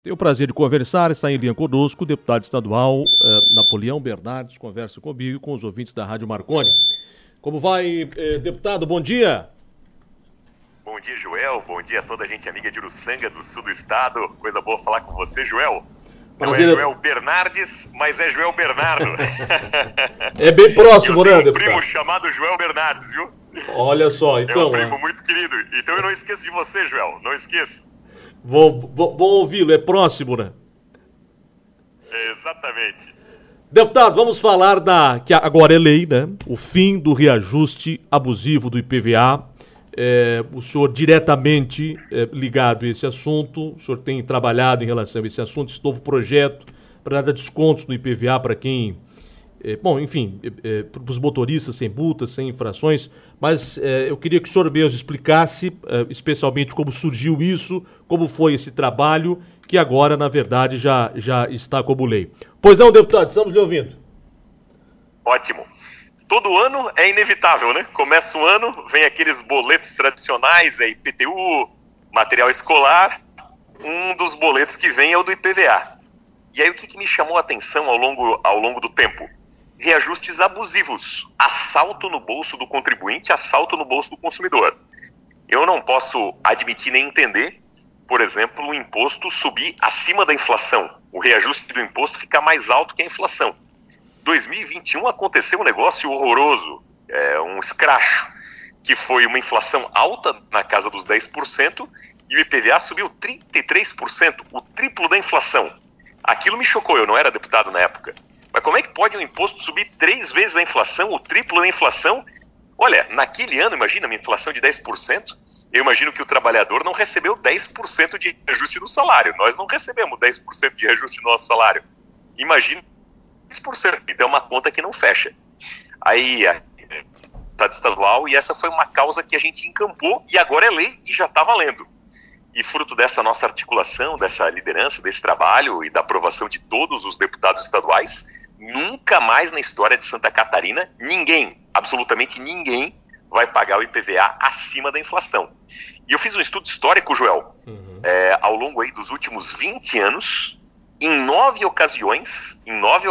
Tenho o prazer de conversar, está em linha conosco o deputado estadual Napoleão Bernardes, conversa comigo e com os ouvintes da Rádio Marconi. Como vai, deputado? Bom dia. Bom dia, Joel. Bom dia a toda a gente amiga de Uruçanga, do sul do estado. Coisa boa falar com você, Joel. Prazer. Não é Joel Bernardes, mas é Joel Bernardo. É bem próximo, né, deputado? Eu tenho um primo chamado Joel Bernardes, viu? Olha só, então... É um primo muito querido. Então eu não esqueço de você, Joel. Não esqueço. Vou ouvi-lo, é próximo, né? Exatamente. Deputado, vamos falar que agora é lei, né? O fim do reajuste abusivo do IPVA. O senhor diretamente ligado a esse assunto, o senhor tem trabalhado em relação a esse assunto, esse novo projeto para dar descontos no IPVA para quem... para os motoristas sem multas, sem infrações, mas eu queria que o senhor mesmo explicasse especialmente como surgiu isso, como foi esse trabalho, que agora, na verdade, já está como lei. Pois não, deputado, estamos lhe ouvindo. Ótimo. Todo ano é inevitável, né? Começa o ano, vem aqueles boletos tradicionais, IPTU, material escolar, um dos boletos que vem é o do IPVA. E aí o que me chamou a atenção ao longo do tempo? Reajustes abusivos, assalto no bolso do contribuinte, assalto no bolso do consumidor. Eu não posso admitir nem entender, por exemplo, o imposto subir acima da inflação, o reajuste do imposto ficar mais alto que a inflação. 2021 aconteceu um negócio horroroso, um escracho, que foi uma inflação alta na casa dos 10% e o IPVA subiu 33%, o triplo da inflação. Aquilo me chocou, eu não era deputado na época. Mas como é que pode um imposto subir 3 vezes a inflação, o triplo da inflação? Olha, naquele ano, imagina, uma inflação de 10%, eu imagino que o trabalhador não recebeu 10% de reajuste no salário. Nós não recebemos 10% de reajuste no nosso salário. Imagina 10%. Então é uma conta que não fecha. Aí, deputado estadual, e essa foi uma causa que a gente encampou e agora é lei e já está valendo. E fruto dessa nossa articulação, dessa liderança, desse trabalho e da aprovação de todos os deputados estaduais, nunca mais na história de Santa Catarina, ninguém, absolutamente ninguém, vai pagar o IPVA acima da inflação. E eu fiz um estudo histórico, Joel, ao longo aí dos últimos 20 anos, em 9 ocasiões,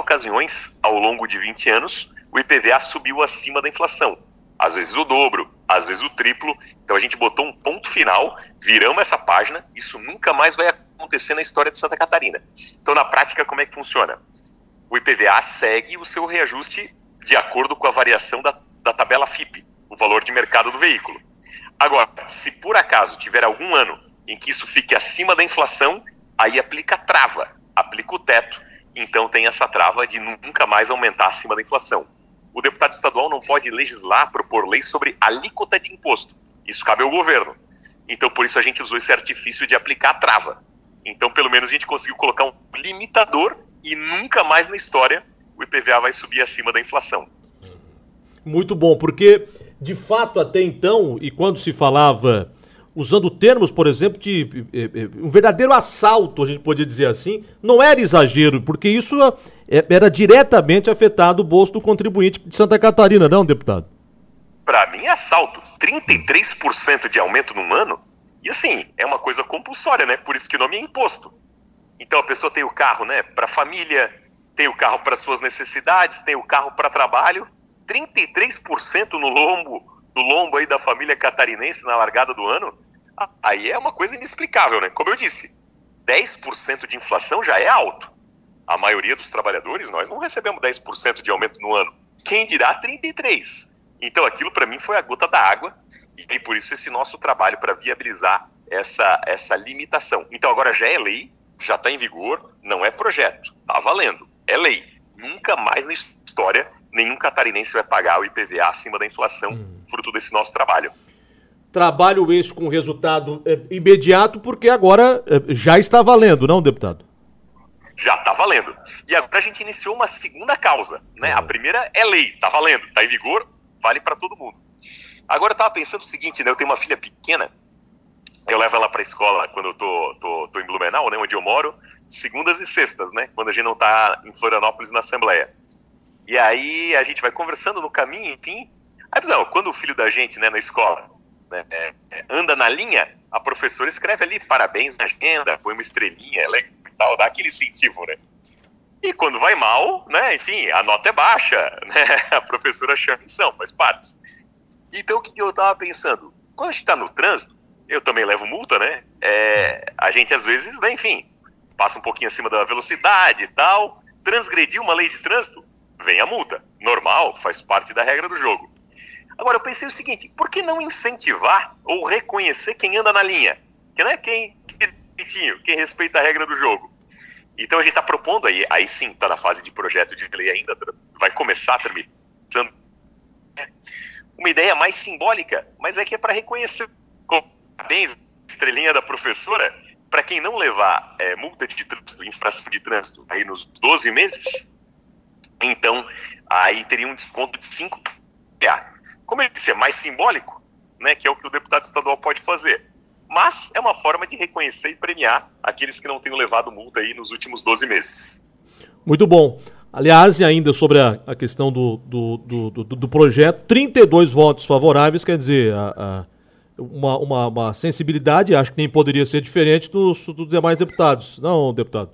ao longo de 20 anos, o IPVA subiu acima da inflação. Às vezes o dobro, às vezes o triplo. Então a gente botou um ponto final, viramos essa página, isso nunca mais vai acontecer na história de Santa Catarina. Então na prática como é que funciona? O IPVA segue o seu reajuste de acordo com a variação da tabela FIPE, o valor de mercado do veículo. Agora, se por acaso tiver algum ano em que isso fique acima da inflação, aí aplica a trava, aplica o teto, então tem essa trava de nunca mais aumentar acima da inflação. O deputado estadual não pode legislar, propor lei sobre alíquota de imposto. Isso cabe ao governo. Então, por isso a gente usou esse artifício de aplicar a trava. Então, pelo menos a gente conseguiu colocar um limitador e nunca mais na história o IPVA vai subir acima da inflação. Muito bom, porque, de fato, até então, e quando se falava, usando termos, por exemplo, de um verdadeiro assalto, a gente podia dizer assim, não era exagero, porque isso era diretamente afetado o bolso do contribuinte de Santa Catarina, não, deputado? Para mim é assalto. 33% de aumento num ano, e assim, é uma coisa compulsória, né? Por isso que o nome é imposto. Então a pessoa tem o carro, né, para família, tem o carro para suas necessidades, tem o carro para trabalho, 33% no lombo aí da família catarinense na largada do ano, aí é uma coisa inexplicável, né? Como eu disse, 10% de inflação já é alto. A maioria dos trabalhadores, nós não recebemos 10% de aumento no ano. Quem dirá 33%? Então aquilo para mim foi a gota da água e por isso esse nosso trabalho para viabilizar essa limitação. Então agora já é lei, já está em vigor, não é projeto, está valendo, é lei. Nunca mais na história nenhum catarinense vai pagar o IPVA acima da inflação, fruto desse nosso trabalho. Trabalho esse com resultado imediato, porque agora já está valendo, não, deputado? Já está valendo. E agora a gente iniciou uma segunda causa, né? A primeira é lei, está valendo, está em vigor, vale para todo mundo. Agora eu estava pensando o seguinte, né? Eu tenho uma filha pequena, eu levo ela para a escola quando eu tô em Blumenau, né? Onde eu moro, segundas e sextas, né? Quando a gente não está em Florianópolis na Assembleia. E aí a gente vai conversando no caminho, enfim. Aí, quando o filho da gente, né, na escola, né, anda na linha, a professora escreve ali, parabéns na agenda, põe uma estrelinha, é dá aquele incentivo, né? E quando vai mal, né, enfim, a nota é baixa, né, a professora chama atenção, faz parte. Então, o que eu tava pensando? Quando a gente tá no trânsito, eu também levo multa, né, a gente às vezes, né, enfim, passa um pouquinho acima da velocidade e tal, transgrediu uma lei de trânsito, vem a multa. Normal, faz parte da regra do jogo. Agora, eu pensei o seguinte, por que não incentivar ou reconhecer quem anda na linha? Que, né, quem respeita a regra do jogo. Então a gente está propondo, aí sim, está na fase de projeto de lei ainda, vai começar terminando. Uma ideia mais simbólica, mas é que é para reconhecer, parabéns, estrelinha da professora, para quem não levar multa de trânsito, infração de trânsito, aí nos 12 meses, então aí teria um desconto de 5 PA. Como ele disse, é mais simbólico, né, que é o que o deputado estadual pode fazer. Mas é uma forma de reconhecer e premiar aqueles que não tenham levado multa aí nos últimos 12 meses. Muito bom. Aliás, ainda sobre a questão do projeto, 32 votos favoráveis, quer dizer, uma sensibilidade, acho que nem poderia ser diferente dos demais deputados. Não, deputado?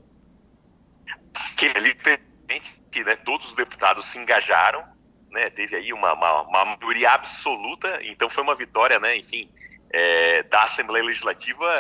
Que ali, né, todos os deputados se engajaram, né, teve aí uma maioria absoluta, então foi uma vitória, né, enfim, da Assembleia Legislativa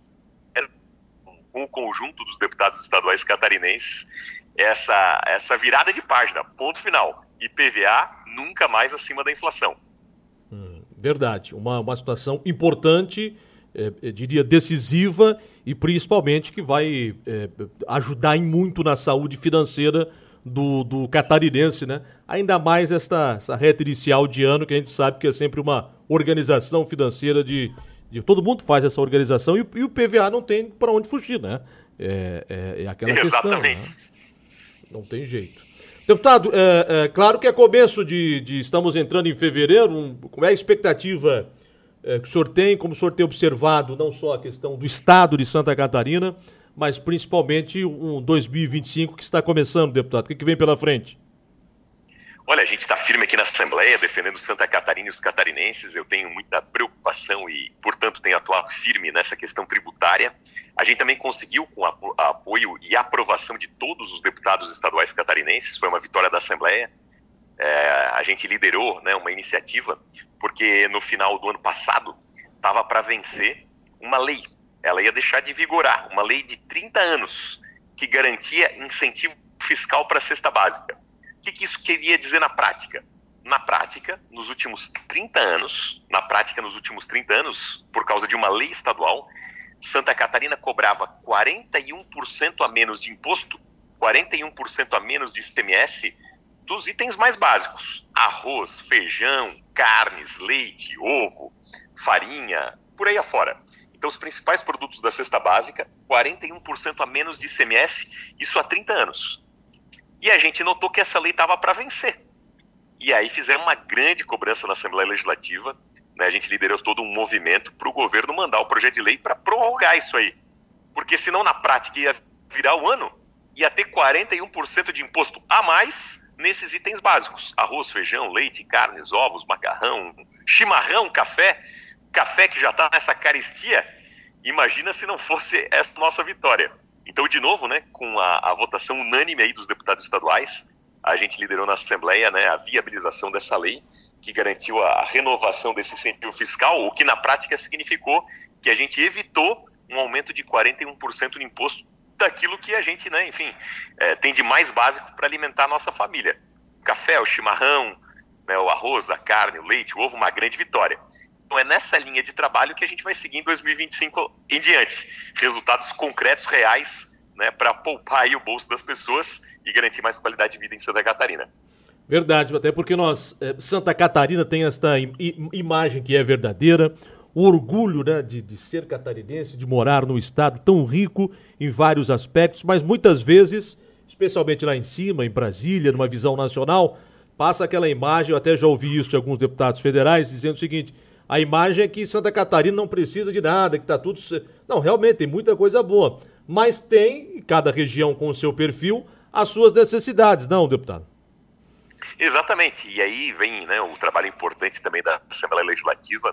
com o conjunto dos deputados estaduais catarinenses, essa virada de página, ponto final. IPVA nunca mais acima da inflação. Verdade, uma situação importante, eu diria decisiva, e principalmente que vai ajudar em muito na saúde financeira do catarinense, né? Ainda mais essa reta inicial de ano, que a gente sabe que é sempre uma organização financeira de todo mundo faz essa organização, e o PVA não tem para onde fugir, né? É aquela Exatamente. questão, né? Não tem jeito. Deputado, claro que é começo estamos entrando em fevereiro, como é a expectativa que o senhor tem, como o senhor tem observado, não só a questão do estado de Santa Catarina, mas principalmente um 2025 que está começando, deputado. O que vem pela frente? Olha, a gente está firme aqui na Assembleia, defendendo Santa Catarina e os catarinenses. Eu tenho muita preocupação e, portanto, tenho atuado firme nessa questão tributária. A gente também conseguiu, com apoio e aprovação de todos os deputados estaduais catarinenses, foi uma vitória da Assembleia. A gente liderou, né, uma iniciativa, porque no final do ano passado estava para vencer uma lei. Ela ia deixar de vigorar, uma lei de 30 anos, que garantia incentivo fiscal para a cesta básica. O que isso queria dizer na prática? Na prática, nos últimos 30 anos, por causa de uma lei estadual, Santa Catarina cobrava 41% a menos de imposto, 41% a menos de ICMS, dos itens mais básicos: arroz, feijão, carnes, leite, ovo, farinha, por aí afora. Então, os principais produtos da cesta básica, 41% a menos de ICMS, isso há 30 anos. E a gente notou que essa lei estava para vencer. E aí fizemos uma grande cobrança na Assembleia Legislativa, né? A gente liderou todo um movimento para o governo mandar o projeto de lei para prorrogar isso aí. Porque senão, na prática, ia virar o ano, ia ter 41% de imposto a mais nesses itens básicos: arroz, feijão, leite, carnes, ovos, macarrão, chimarrão, café que já está nessa carestia. Imagina se não fosse essa nossa vitória. Então, de novo, né, com a votação unânime aí dos deputados estaduais, a gente liderou na Assembleia, né, a viabilização dessa lei, que garantiu a renovação desse incentivo fiscal, o que na prática significou que a gente evitou um aumento de 41% no imposto daquilo que a gente, né, enfim, tem de mais básico para alimentar a nossa família. O café, o chimarrão, né, o arroz, a carne, o leite, o ovo, uma grande vitória. Então é nessa linha de trabalho que a gente vai seguir em 2025 em diante. Resultados concretos, reais, né, para poupar aí o bolso das pessoas e garantir mais qualidade de vida em Santa Catarina. Verdade, até porque Santa Catarina tem esta imagem que é verdadeira, o orgulho, né, de ser catarinense, de morar num estado tão rico em vários aspectos, mas muitas vezes, especialmente lá em cima, em Brasília, numa visão nacional, passa aquela imagem, eu até já ouvi isso de alguns deputados federais, dizendo o seguinte: a imagem é que Santa Catarina não precisa de nada, que está tudo... Não, realmente, tem muita coisa boa. Mas tem, cada região com o seu perfil, as suas necessidades, não, deputado? Exatamente. E aí vem, né, o trabalho importante também da Assembleia Legislativa,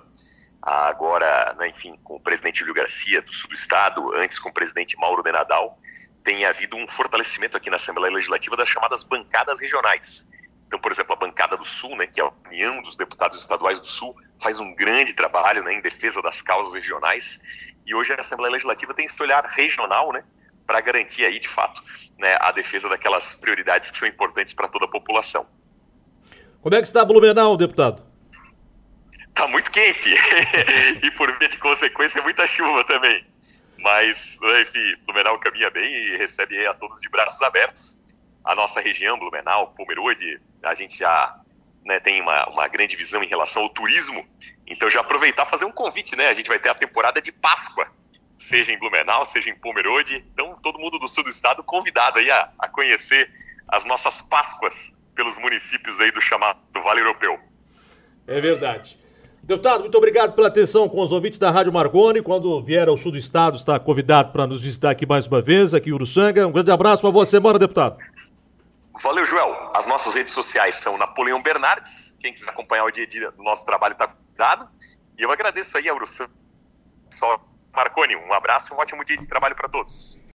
agora, né, enfim, com o presidente Júlio Garcia, do sul do estado, antes com o presidente Mauro de Nadal, tem havido um fortalecimento aqui na Assembleia Legislativa das chamadas bancadas regionais. Então, por exemplo, a bancada do Sul, né, que é a União dos Deputados Estaduais do Sul, faz um grande trabalho, né, em defesa das causas regionais. E hoje a Assembleia Legislativa tem esse olhar regional, né, para garantir aí, de fato, né, a defesa daquelas prioridades que são importantes para toda a população. Como é que está Blumenau, deputado? Está muito quente e, por via de consequência, muita chuva também. Mas, enfim, Blumenau caminha bem e recebe aí a todos de braços abertos. A nossa região, Blumenau, Pomerode, a gente já, né, tem uma grande visão em relação ao turismo. Então, já aproveitar e fazer um convite, né? A gente vai ter a temporada de Páscoa, seja em Blumenau, seja em Pomerode. Então, todo mundo do sul do estado convidado aí a conhecer as nossas Páscoas pelos municípios aí do chamado Vale Europeu. É verdade. Deputado, muito obrigado pela atenção com os ouvintes da Rádio Marconi. Quando vier ao sul do estado, está convidado para nos visitar aqui mais uma vez, aqui em Uruçanga. Um grande abraço, uma boa semana, deputado. Valeu, Joel. As nossas redes sociais são Napoleão Bernardes. Quem quiser acompanhar o dia a dia do nosso trabalho está convidado. E eu agradeço aí a Uruçanga. Só Marconi, um abraço e um ótimo dia de trabalho para todos.